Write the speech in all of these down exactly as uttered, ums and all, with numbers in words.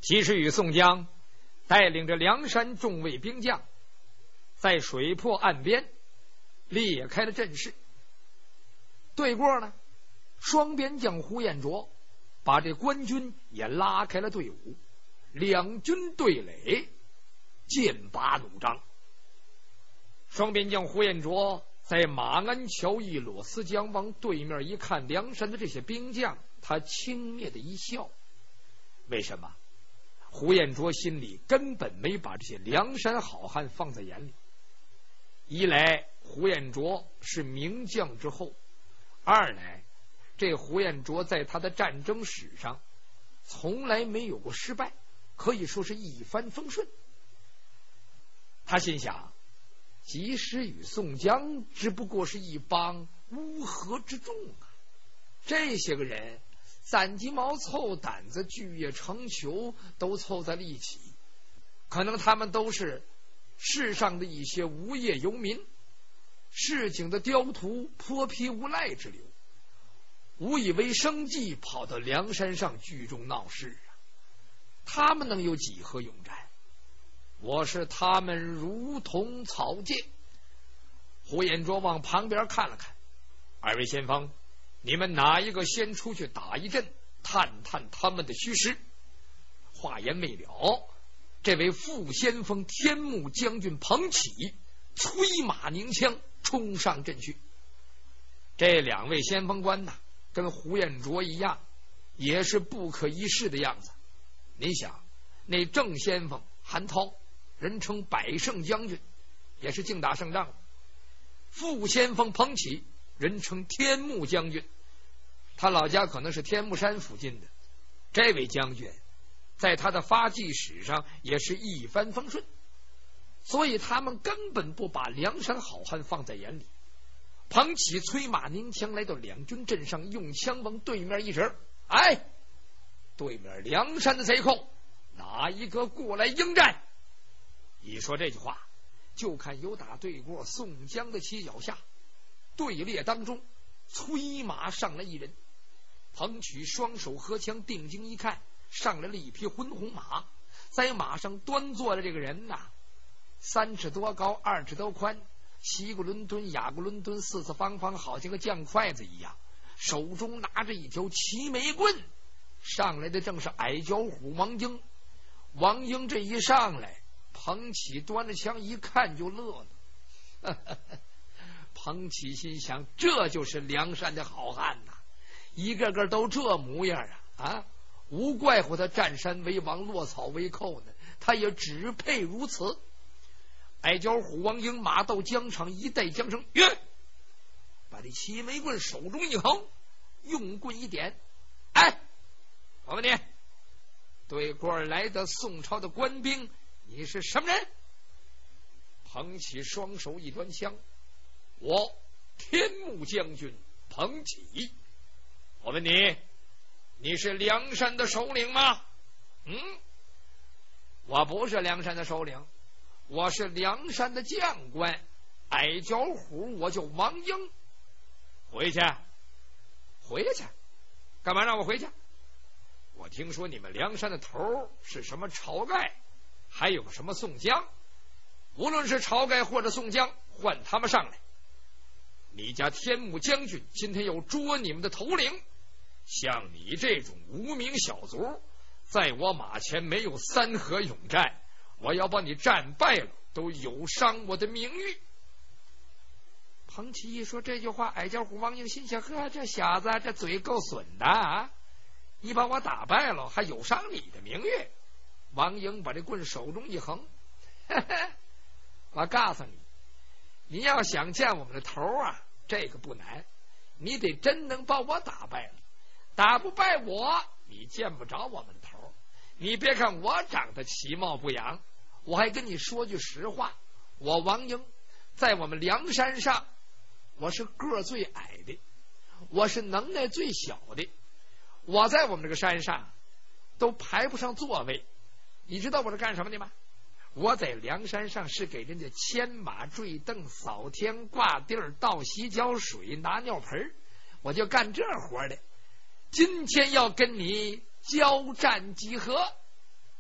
及时雨宋江带领着梁山众位兵将，在水泊岸边列开了阵势。对过呢，双边将呼延灼把这官军也拉开了队伍，两军对垒，剑拔弩张。双边将呼延灼在马鞍桥一裸丝将往对面一看梁山的这些兵将，他轻蔑的一笑。为什么？呼延灼心里根本没把这些梁山好汉放在眼里。一来呼延灼是名将之后，二来这呼延灼在他的战争史上从来没有过失败，可以说是一帆风顺。他心想，及时雨宋江只不过是一帮乌合之众啊，这些个人攒鸡毛凑胆子，聚业成裘，都凑在了一起，可能他们都是世上的一些无业游民，市井的刁徒，泼皮无赖之流，无以为生计，跑到梁山上聚众闹事啊！他们能有几何勇战？我是他们如同草芥。呼延灼往旁边看了看，二位先锋，你们哪一个先出去打一阵，探探他们的虚实？话言未了，这位副先锋天目将军彭起催马拧枪冲上阵去。这两位先锋官呐，跟呼延灼一样，也是不可一世的样子。你想，那郑先锋韩涛，人称百胜将军，也是净打胜仗。副先锋彭起，人称天目将军，他老家可能是天目山附近的。这位将军在他的发迹史上也是一帆风顺，所以他们根本不把梁山好汉放在眼里。彭起催马拧枪来到两军阵上，用枪往对面一指，哎，对面梁山的贼寇哪一个过来应战？一说这句话，就看有打对过宋江的旗脚下，队列当中催马上来一人。彭曲双手合枪，定睛一看，上来了一匹浑红马，在马上端坐的这个人呐，三尺多高，二尺多宽，西瓜伦敦雅瓜伦敦，四四方方，好像个酱筷子一样，手中拿着一条齐眉棍。上来的正是矮脚虎王英。王英这一上来，彭起端着枪一看就乐了。彭起心想，这就是梁山的好汉呐，一个个都这模样啊！啊，无怪乎他占山为王，落草为寇呢，他也只配如此。矮脚虎王英马到疆场，一带缰绳，约，把这齐眉棍手中一横，用棍一点，哎，我问你，对过来的宋朝的官兵，你是什么人？彭起双手一端枪，我天目将军彭起。我问你，你是梁山的首领吗？嗯，我不是梁山的首领，我是梁山的将官，矮脚虎，我叫王英。回去，回去，干嘛让我回去？我听说你们梁山的头是什么晁盖，还有什么宋江，无论是晁盖或者宋江，换他们上来。你家天目将军今天要捉你们的头领，像你这种无名小卒，在我马前没有三合勇战，我要把你战败了，都有伤我的名誉。彭起一说这句话，矮脚虎王英心想，呵，这小子这嘴够损的啊！你把我打败了，还有伤你的名誉？王英把这棍手中一横，呵呵，我告诉你，你要想见我们的头啊，这个不难，你得真能把我打败了。打不败我，你见不着我们的头。你别看我长得其貌不扬，我还跟你说句实话，我王英在我们梁山上，我是个最矮的，我是能耐最小的，我在我们这个山上都排不上座位。你知道我是干什么的吗？我在梁山上是给人家牵马坠凳，扫天挂地儿，倒洗脚水，拿尿盆，我就干这活的。今天要跟你交战几何？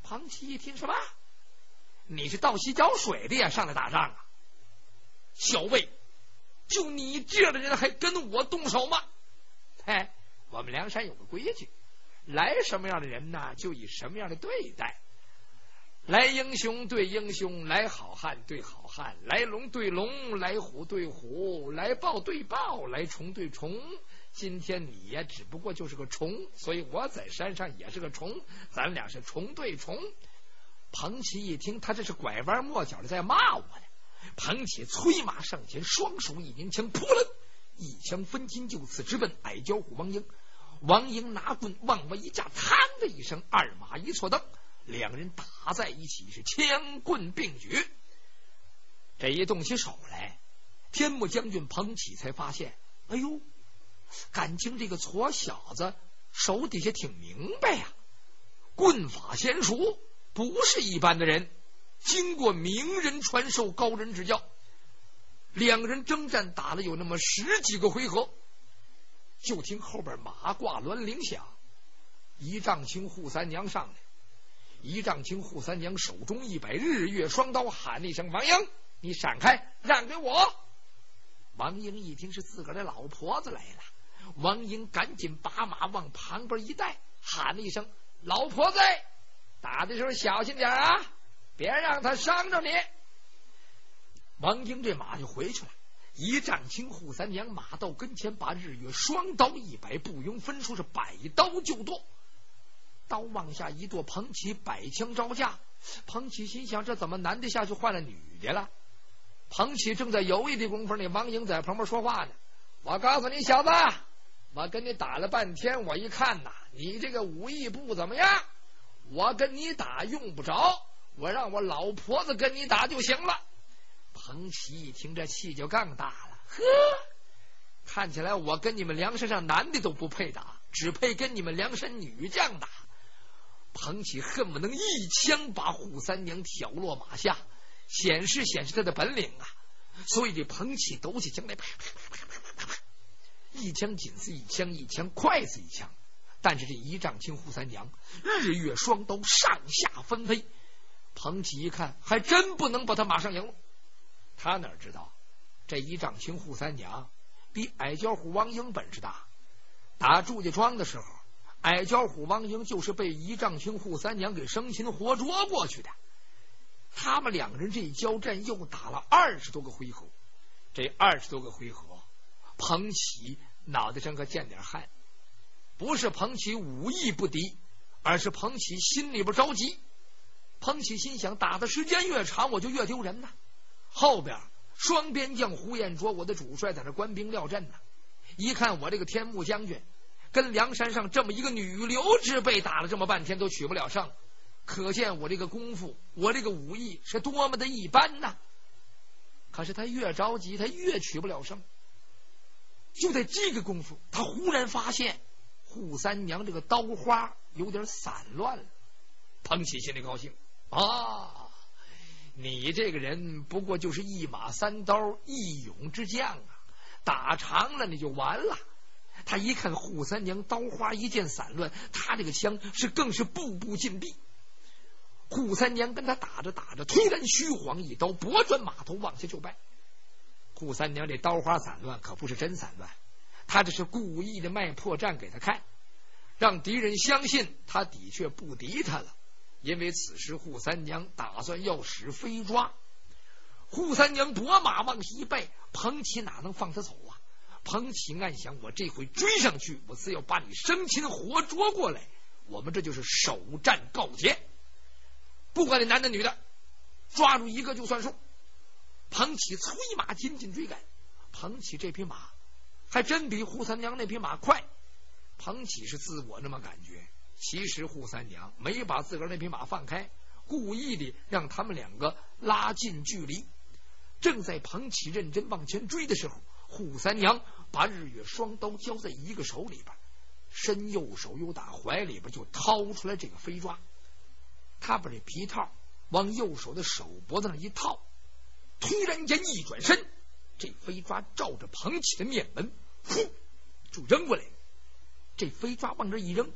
庞奇一听什么？你是倒洗脚水的呀，上来打仗啊？小尉，就你这样的人还跟我动手吗？哎，我们梁山有个规矩，来什么样的人呢，就以什么样的对待。来英雄对英雄，来好汉对好汉，来龙对龙，来虎对虎，来豹对豹，来虫对虫。今天你呀，只不过就是个虫，所以我在山上也是个虫，咱俩是虫对虫。彭奇一听，他这是拐弯抹角的在骂我呢。彭奇催马上前，双手一拧枪，扑棱一枪分金就刺，直奔矮脚虎王英。王英拿棍往外一架，嘡的一声，二马一错蹬，两人打在一起，是枪棍并举。这一动起手来，天目将军彭启才发现，哎呦，感情这个矬小子手底下挺明白呀、啊，棍法娴熟，不是一般的人，经过名人传授，高人指教。两人征战打了有那么十几个回合，就听后边马挂銮铃响，一丈青扈三娘上来，一丈青扈三娘手中一摆日月双刀，喊了一声：“王英，你闪开，让给我！”王英一听是自个儿的老婆子来了，王英赶紧把马往旁边一带，喊了一声：“老婆子，打的时候小心点啊，别让他伤着你。”王英这马就回去了，一丈青扈三娘马到跟前，把日月双刀一摆，不用分数是百刀就剁。刀往下一剁，彭启百枪招架。彭启心想，这怎么男的下去换了女的了？彭启正在犹豫的功夫，那王英在旁边说话呢：“我告诉你小子，我跟你打了半天，我一看呐，你这个武艺不怎么样，我跟你打用不着，我让我老婆子跟你打就行了。”彭启一听，这气就更大了。呵，看起来我跟你们梁山上男的都不配打，只配跟你们梁山女将打。彭启恨不能一枪把扈三娘挑落马下，显示显示他的本领啊！所以这彭启抖起枪来，啪啪啪啪啪啪啪，一枪紧似一枪，一枪快似一枪。但是这一丈青扈三娘日月双刀上下纷飞，彭启一看，还真不能把他马上赢了。他哪知道，这一丈青扈三娘比矮脚虎王英本事大。打祝家庄的时候，矮脚虎王英就是被一丈青扈三娘给生擒活捉过去的。他们两人这一交战又打了二十多个回合，这二十多个回合，彭启脑袋上可见点汗。不是彭启武艺不敌，而是彭启心里边着急。彭启心想，打的时间越长，我就越丢人呐。后边双边将胡彦卓，我的主帅在那官兵料阵呢，一看我这个天目将军跟梁山上这么一个女流之辈打了这么半天都取不了胜，可见我这个功夫，我这个武艺是多么的一般呐。可是他越着急，他越取不了胜。就在这个功夫，他忽然发现扈三娘这个刀花有点散乱了。彭启心里高兴啊，你这个人不过就是一马三刀一勇之将啊，打长了你就完了。他一看扈三娘刀花一见散乱，他这个枪是更是步步紧逼。扈三娘跟他打着打着，突然虚晃一刀，拨转马头往下就败。扈三娘这刀花散乱可不是真散乱，他这是故意的卖破绽给他看，让敌人相信他的确不敌他了。因为此时扈三娘打算要使飞抓，扈三娘拨马往西败，彭启哪能放他走啊？彭启暗想，我这回追上去，我自要把你生擒活捉过来，我们这就是首战告捷，不管你男的女的，抓住一个就算数。彭启催马紧紧追赶，彭启这匹马还真比扈三娘那匹马快。彭启是自我那么感觉，其实扈三娘没把自个儿那匹马放开，故意的让他们两个拉近距离。正在彭启认真往前追的时候，扈三娘把日月双刀交在一个手里边，伸右手又打怀里边就掏出来这个飞抓。他把这皮套往右手的手脖子上一套，突然间一转身，这飞抓照着彭启的面门噗就扔过来。这飞抓往这一扔，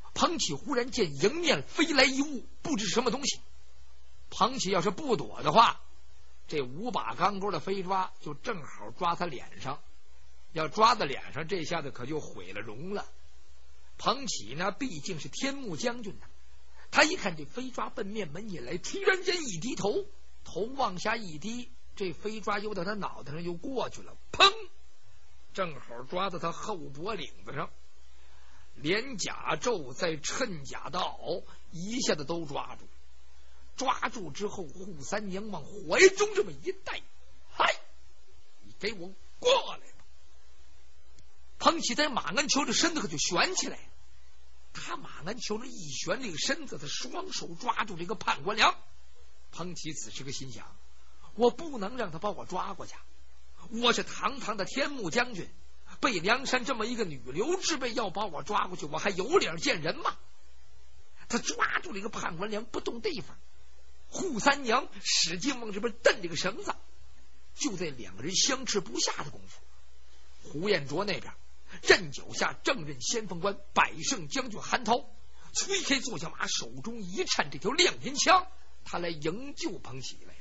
彭起忽然见迎面飞来一物，不知什么东西。彭起要是不躲的话，这五把钢钩的飞抓就正好抓他脸上，要抓在脸上，这下子可就毁了容了。彭起呢，毕竟是天目将军呢，他一看这飞抓奔面门一来，突然间一低头，头往下一低，这飞抓游到他脑袋上就过去了，砰，正好抓到他后脖领子上，连甲胄在衬甲的袄一下子都抓住。抓住之后，扈三娘往怀中这么一带，嗨，你给我过来吧！彭起在马鞍裘的身子可就悬起来了，他马鞍裘那一悬，这个身子，他双手抓住这个判官梁。彭起此时个心想，我不能让他把我抓过去，我是堂堂的天目将军，被梁山这么一个女流之辈要把我抓过去，我还有脸见人吗？他抓住了一个判官梁不动地方，扈三娘使劲往这边蹬这个绳子，就在两个人相持不下的功夫，胡彦卓那边阵脚下正任先锋官百胜将军韩涛催开坐下马，手中一颤这条亮银枪，他来营救彭起来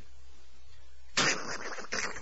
了。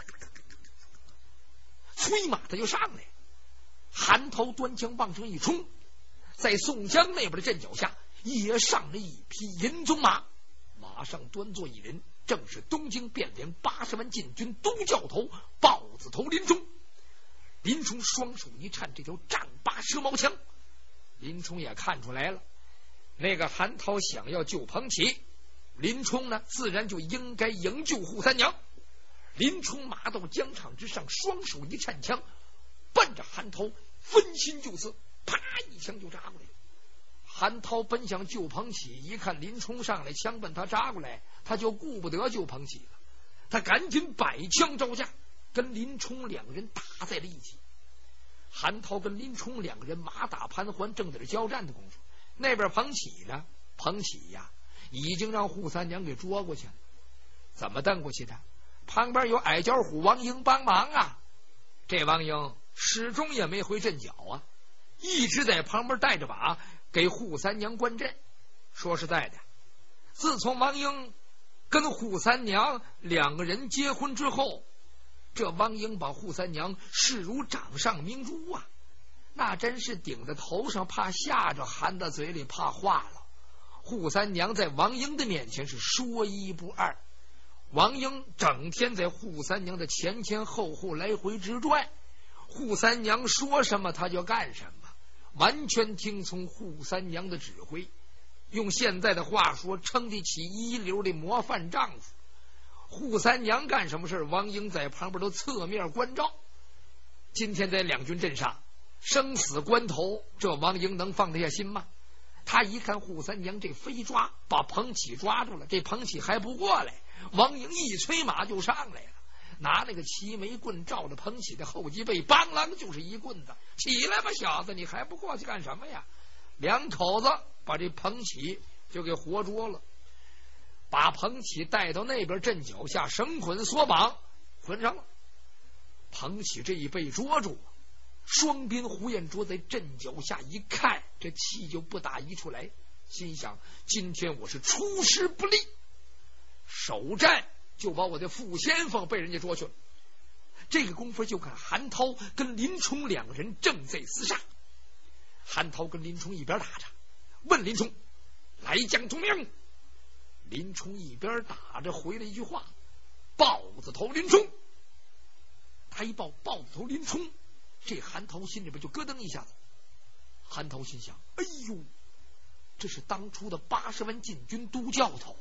催马他就上来，韩涛端枪往上一冲，在宋江那边的阵脚下也上了一匹银鬃马，马上端坐一人，正是东京汴梁八十万禁军都教头豹子头林冲。林冲双手一颤，这条丈八蛇矛枪，林冲也看出来了，那个韩涛想要救彭起，林冲呢自然就应该营救扈三娘。林冲马到疆场之上，双手一颤枪，奔着韩涛分心就刺，啪一枪就扎过来。韩涛本想救彭起，一看林冲上来枪奔他扎过来，他就顾不得救彭起了，他赶紧摆枪招架，跟林冲两个人打在了一起。韩涛跟林冲两个人马打盘桓，正在这交战的功夫，那边彭起呢，彭起呀已经让扈三娘给捉过去了。怎么蹬过去的？旁边有矮脚虎王英帮忙啊，这王英始终也没回阵脚啊，一直在旁边带着把给扈三娘观阵。说实在的，自从王英跟扈三娘两个人结婚之后，这王英把扈三娘视如掌上明珠啊，那真是顶在头上怕吓着，含在嘴里怕化了。扈三娘在王英的面前是说一不二，王英整天在扈三娘的前前后后来回直转，扈三娘说什么他就干什么，完全听从扈三娘的指挥，用现在的话说，称得起一流的模范丈夫。扈三娘干什么事，王英在旁边都侧面关照。今天在两军阵上生死关头，这王英能放得下心吗？他一看扈三娘这飞抓把彭起抓住了，这彭起还不过来，王英一催马就上来了，拿那个齐眉棍照着彭起的后脊背，梆啷就是一棍子。起来吧小子，你还不过去干什么呀？两口子把这彭起就给活捉了，把彭起带到那边阵脚下，绳捆索绑，捆上了。彭起这一被捉住，双边胡彦卓在阵脚下一看，这气就不打一处来，心想今天我是出师不利，首战就把我的副先锋被人家捉去了。这个功夫就看韩涛跟林冲两个人正在厮杀，韩涛跟林冲一边打着，问林冲来将同名。林冲一边打着回了一句话，豹子头林冲。他一报豹子头林冲，这韩涛心里边就咯噔一下子。韩涛心想，哎呦，这是当初的八十万禁军都教头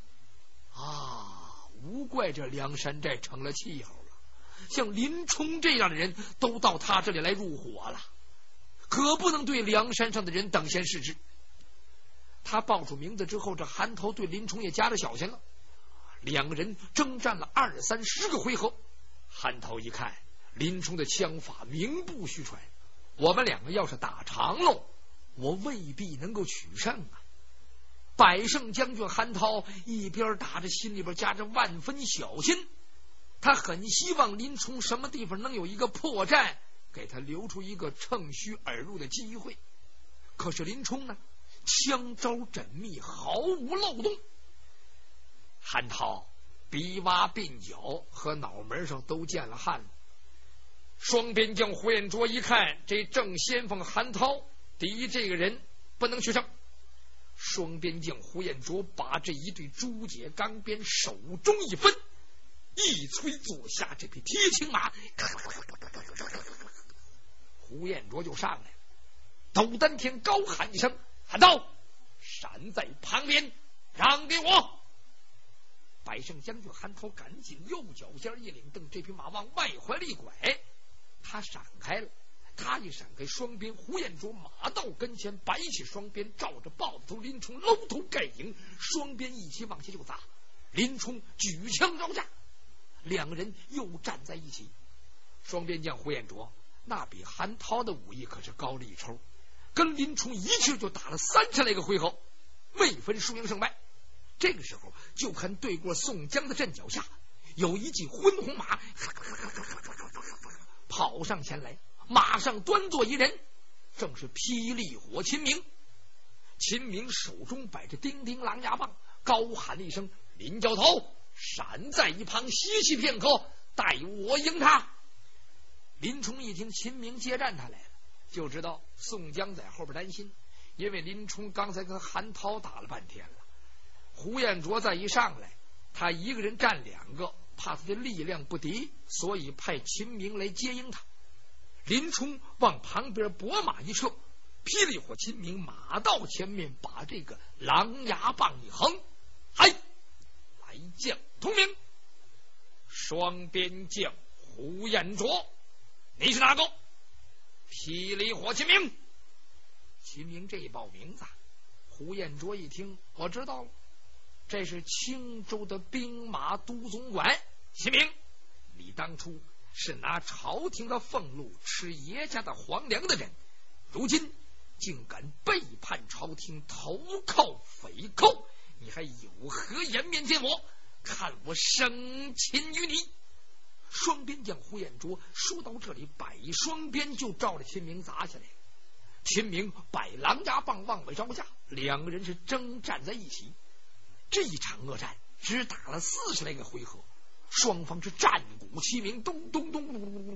啊，无怪这梁山寨成了气候了，像林冲这样的人都到他这里来入伙了，可不能对梁山上的人等闲视之。他报出名字之后，这韩涛对林冲也加了小心了。两个人征战了二三十个回合，韩涛一看林冲的枪法名不虚传，我们两个要是打长喽，我未必能够取胜啊。百胜将军韩涛一边打着，心里边夹着万分小心，他很希望林冲什么地方能有一个破绽，给他留出一个趁虚而入的机会。可是林冲呢， 枪招缜密，毫无漏洞。韩涛鼻洼、鬓角和脑门上都见了汗了。双边将胡彦卓一看，这正先锋韩涛敌这个人不能取胜。双边将胡彦卓把这一对竹节钢鞭手中一分，一催坐下这匹铁青马，胡彦卓就上来了。斗丹天高喊一声：“韩涛，闪在旁边，让给我！”百胜将军韩涛赶紧右脚尖一领蹬，这匹马往外怀里拐，他闪开了。他一闪开，双边胡彦卓马到跟前，摆起双鞭，照着豹子头林冲搂头盖影，双鞭一起往下就砸。林冲举枪招架，两个人又站在一起。双边将胡彦卓那比韩涛的武艺可是高了一筹，跟林冲一气就打了三十来个回合，未分输赢胜败。这个时候就看对过宋江的阵脚下有一骑昏红马跑上前来，马上端坐一人，正是霹雳火秦明。秦明手中摆着叮叮狼牙棒，高喊一声：“林教头，闪在一旁歇息片刻，待我迎他。”林冲一听秦明接战他来了，就知道宋江在后边担心，因为林冲刚才跟韩涛打了半天了，胡彦卓再一上来，他一个人战两个，怕他的力量不敌，所以派秦明来接应他。林冲往旁边拨马一撤，霹雳火秦明马到前面，把这个狼牙棒一横，嗨，来将同名，双边将胡彦卓，你是哪个？霹雳火秦明。秦明这一报名字，胡彦卓一听，我知道了，这是青州的兵马都总管秦明，你当初是拿朝廷的俸禄吃爷家的皇粮的人，如今竟敢背叛朝廷，投靠匪寇，你还有何颜面见我？看我生擒于你！双边将胡彦卓说到这里，摆双鞭就照着秦明砸下来。秦明摆狼牙棒往外招架，两个人是征战在一起。这一场恶战只打了四十来个回合，双方是战鼓齐鸣，咚咚咚，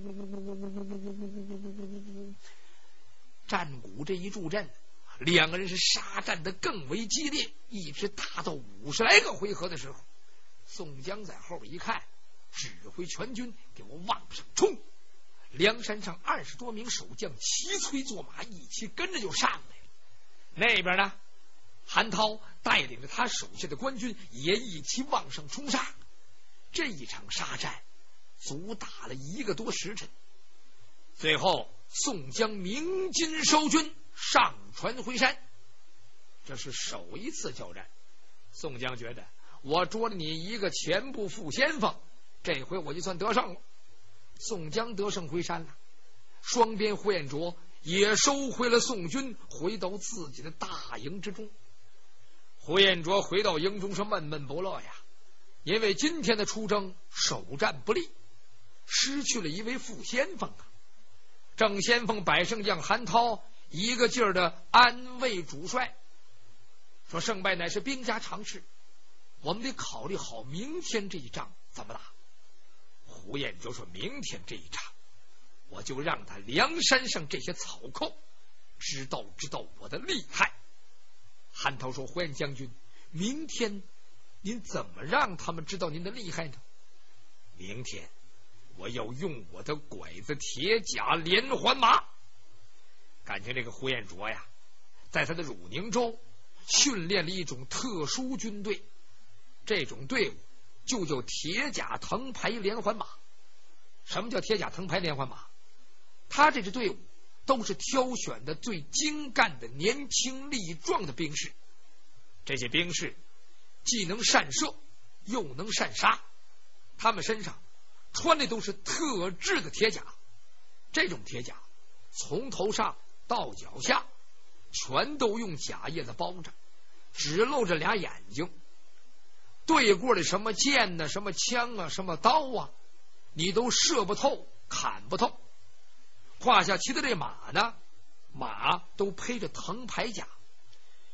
战鼓这一助阵，两个人是杀战的更为激烈，一直打到五十来个回合的时候，宋江在后边一看，指挥全军给我往上冲。梁山上二十多名守将齐催坐马，一起跟着就上来了。那边呢，韩涛带领着他手下的官军也一起往上冲杀。这一场杀战足打了一个多时辰，最后宋江鸣金收军，上船回山。这是首一次交战，宋江觉得我捉了你一个前部副先锋，这回我就算得胜了。宋江得胜回山了，双边胡彦卓也收回了宋军，回到自己的大营之中。胡彦卓回到营中是闷闷不乐呀，因为今天的出征首战不利，失去了一位副先锋啊。正先锋百胜将韩涛一个劲儿的安慰主帅，说胜败乃是兵家常事，我们得考虑好明天这一仗怎么打。胡彦卓说，明天这一仗我就让他梁山上这些草寇知道知道我的厉害。韩涛说，胡彦将军，明天您怎么让他们知道您的厉害呢？明天我要用我的拐子铁甲连环马。感情这个胡彦卓呀，在他的汝宁州训练了一种特殊军队，这种队伍就叫铁甲藤牌连环马。什么叫铁甲藤牌连环马？他这支队伍都是挑选的最精干的年轻力壮的兵士，这些兵士既能善射又能善杀，他们身上穿的都是特制的铁甲，这种铁甲从头上到脚下全都用甲叶子包着，只露着俩眼睛。对过的什么剑呢、什么枪啊、什么刀啊，你都射不透、砍不透。胯下骑的这马呢，马都披着藤牌甲，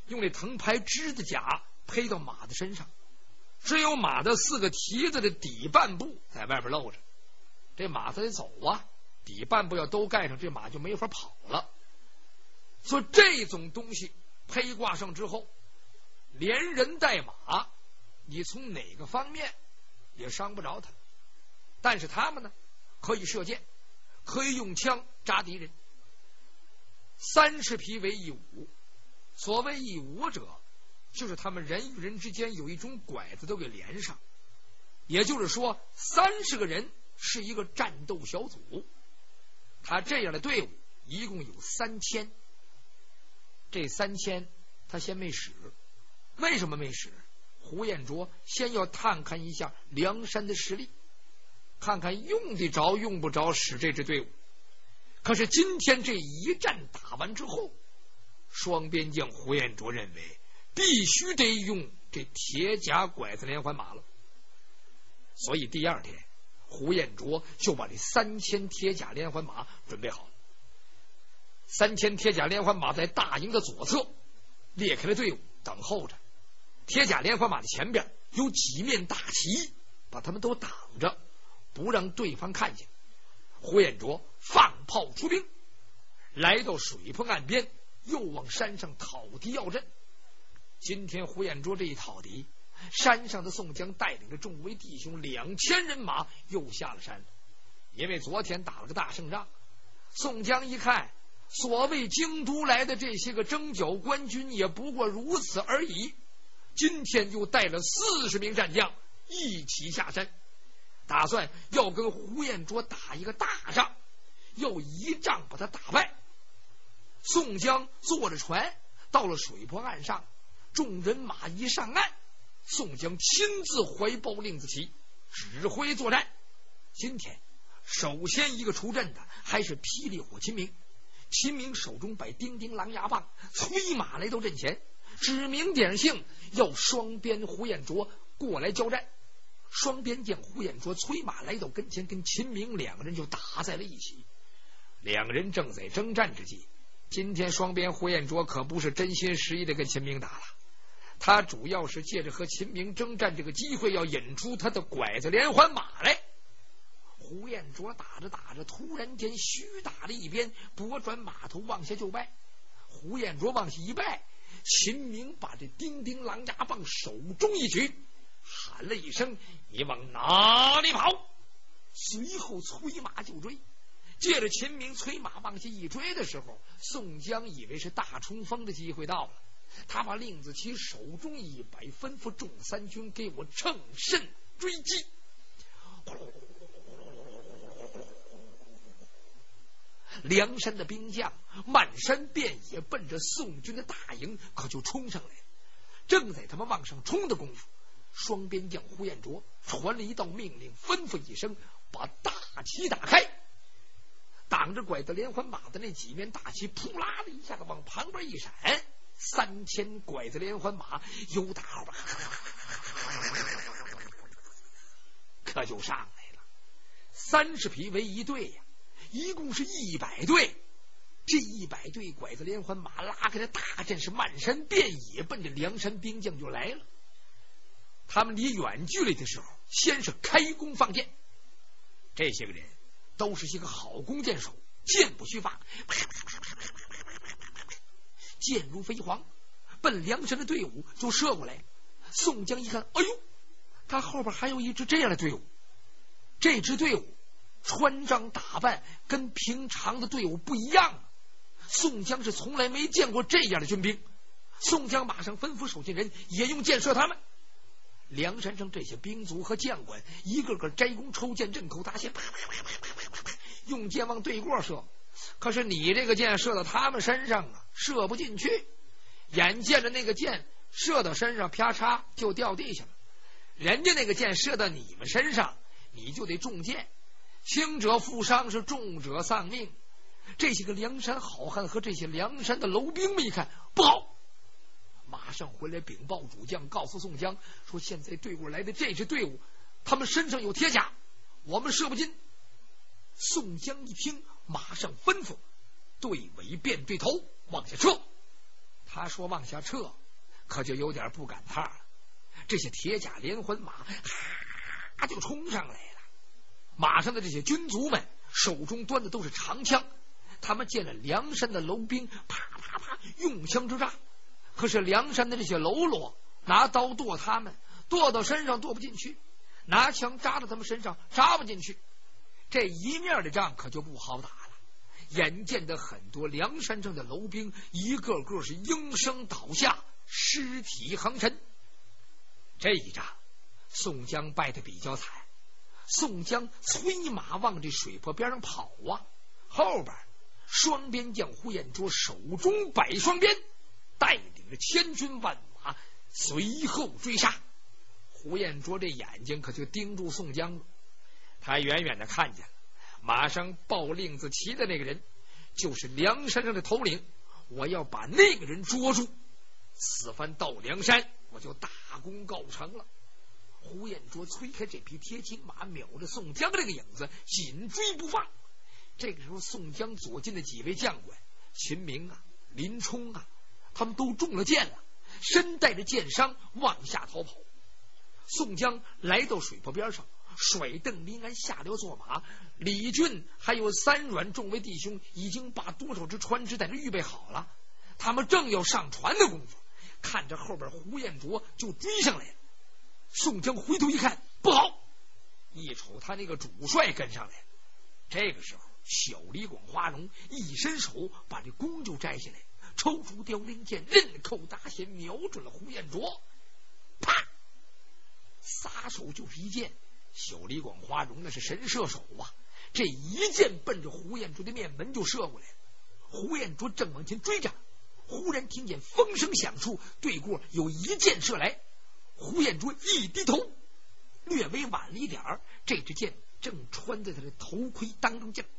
用那藤牌织的甲披到马的身上，只有马的四个蹄子的底半部在外边露着，这马它得走啊，底半部要都盖上，这马就没法跑了。所以这种东西披挂上之后，连人带马，你从哪个方面也伤不着他。但是他们呢，可以射箭，可以用枪扎敌人。三十匹为一伍，所谓一伍者，就是他们人与人之间有一种拐子都给连上，也就是说三十个人是一个战斗小组。他这样的队伍一共有三千，这三千他先没使。为什么没使？胡彦卓先要探看一下梁山的实力，看看用得着用不着使这支队伍。可是今天这一战打完之后，双边将胡彦卓认为必须得用这铁甲拐子连环马了。所以第二天胡彦卓就把这三千铁甲连环马准备好了。三千铁甲连环马在大营的左侧列开了队伍等候着，铁甲连环马的前边有几面大旗把他们都挡着，不让对方看见。胡彦卓放炮出兵，来到水泊岸边，又往山上讨敌要阵。今天胡彦卓这一讨敌，山上的宋江带领着众位弟兄两千人马又下了山了。因为昨天打了个大胜仗，宋江一看所谓京都来的这些个征剿官军也不过如此而已，今天又带了四十名战将一起下山，打算要跟胡彦卓打一个大仗，要一仗把他打败。宋江坐着船到了水泊岸上，众人马一上岸，宋江亲自怀抱令子旗，指挥作战。今天首先一个出阵的还是霹雳火秦明，秦明手中摆叮叮狼牙棒，催马来到阵前，指名点姓要双边胡彦卓过来交战。双边将胡彦卓催马来到跟前，跟秦明两个人就打在了一起。两个人正在征战之际，今天双边胡彦卓可不是真心实意的跟秦明打了，他主要是借着和秦明征战这个机会，要引出他的拐子连环马来。胡彦卓打着打着，突然间虚打了一边，拨转马头往下就拜。胡彦卓往下一拜，秦明把这叮叮狼牙棒手中一举，喊了一声：“你往哪里跑？”随后催马就追。借着秦明催马往下一追的时候，宋江以为是大冲锋的机会到了，他把令子旗手中一摆，吩咐众三军给我乘胜追击。梁山的兵将漫山遍野奔着宋军的大营可就冲上来了。正在他们往上冲的功夫，双边将胡彦卓传了一道命令，吩咐一声，把大旗打开。挡着拐子连环马的那几面大旗扑啦的一下子往旁边一闪，三千拐子连环马由打后边可就上来了。三十匹为一队呀，一共是一百队。这一百队拐子连环马拉开了大阵，是漫山遍野奔着梁山兵将就来了。他们离远距离的时候，先是开弓放箭。这些个人都是些个好弓箭手，箭不虚发，箭如飞蝗，奔梁山的队伍就射过来。宋江一看，哎呦，他后边还有一支这样的队伍。这支队伍穿装打扮跟平常的队伍不一样啊，宋江是从来没见过这样的军兵。宋江马上吩咐手下人也用箭射他们。梁山上这些兵卒和将官一个个摘弓抽箭，阵口打血，用箭往对过射。可是你这个箭射到他们身上啊，射不进去。眼见着那个箭射到身上，啪嚓就掉地下了。人家那个箭射到你们身上，你就得中箭，轻者负伤，是重者丧命。这些个梁山好汉和这些梁山的楼兵们一看不好，马上回来禀报主将，告诉宋江说，现在对过来的这支队伍，他们身上有铁甲，我们射不进。宋江一听，马上吩咐队尾变对头往下撤。 他说往下撤，可就有点不赶趟了。这些铁甲连环马哈就冲上来了，马上的这些军卒们手中端的都是长枪，他们见了梁山的楼兵，啪啪啪用枪之炸。可是梁山的这些喽啰拿刀剁他们，剁到身上剁不进去，拿枪扎到他们身上扎不进去。这一面的仗可就不好打了。眼见的很多梁山上的楼兵一个个是应声倒下，尸体横陈。这一仗宋江败得比较惨，宋江催马往这水泊边上跑啊，后边双边将呼延灼手中百双鞭，带领着千军万马随后追杀。呼延灼这眼睛可就盯住宋江了，他远远的看见了马上抱令子骑的那个人，就是梁山上的头领，我要把那个人捉住，此番到梁山我就大功告成了。呼延灼催开这匹铁青马，瞄着宋江这个影子紧追不放。这个时候宋江左近的几位将官秦明啊、林冲啊，他们都中了箭了，身带着箭伤往下逃跑。宋江来到水泊边上，甩邓林安下了坐马，李俊还有三阮众位弟兄已经把多少只船只在这预备好了，他们正要上船的功夫，看着后边呼延灼就追上来了。宋江回头一看，不好，一瞅他那个主帅跟上来了。这个时候小李广花荣一伸手把这弓就摘下来，抽出凋零剑，刃扣大弦，瞄准了呼延灼，啪，撒手就是一箭。小李广花荣那是神射手啊，这一箭奔着呼延灼的面门就射过来了。呼延灼正往前追着，忽然听见风声响处，对过有一箭射来。呼延灼一低头，略微晚了一点儿，这支箭正穿在他的头盔当中，箭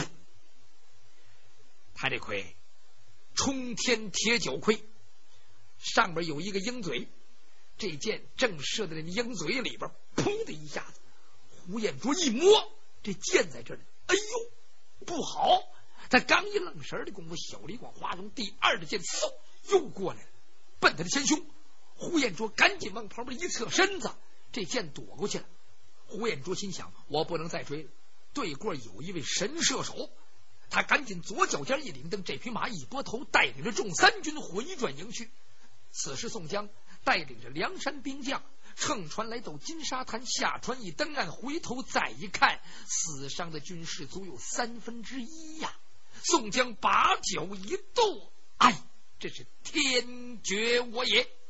他这盔冲天铁角盔，上边有一个鹰嘴，这箭正射在那鹰嘴里边，砰的一下子，呼延灼一摸，这箭在这里，哎呦不好！他刚一愣神的功夫，小李广花荣第二的箭嗖又过来了，奔他的前胸。呼延灼赶紧往旁边一侧身子，这箭躲过去了。呼延灼心想，我不能再追了，对过有一位神射手。他赶紧左脚尖一领蹬，这匹马一拨头，带领着众三军回转营去。此时宋江带领着梁山兵将乘船来到金沙滩，下船一登岸，回头再一看，死伤的军士足有三分之一呀。宋江把脚一跺，哎，这是天绝我也！